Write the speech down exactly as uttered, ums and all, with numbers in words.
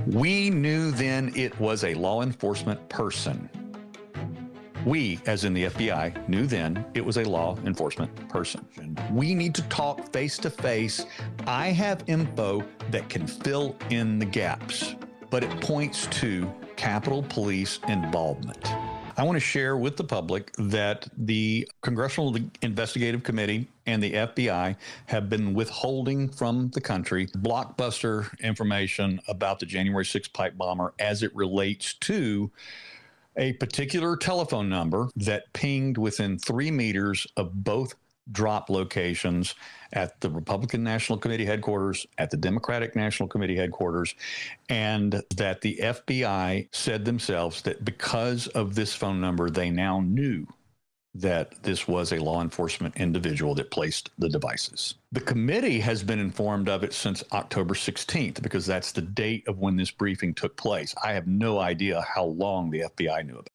We knew then it was a law enforcement person. We, as in the F B I, knew then it was a law enforcement person. We need to talk face to face. I have info that can fill in the gaps, but it points to Capitol Police involvement. I want to share with the public that the Congressional Investigative Committee and the F B I have been withholding from the country blockbuster information about the January sixth pipe bomber as it relates to a particular telephone number that pinged within three meters of both drop locations at the Republican National Committee headquarters, at the Democratic National Committee headquarters, and that the F B I said themselves that because of this phone number, they now knew that this was a law enforcement individual that placed the devices. The committee has been informed of it since October sixteenth, because that's the date of when this briefing took place. I have no idea how long the F B I knew about it.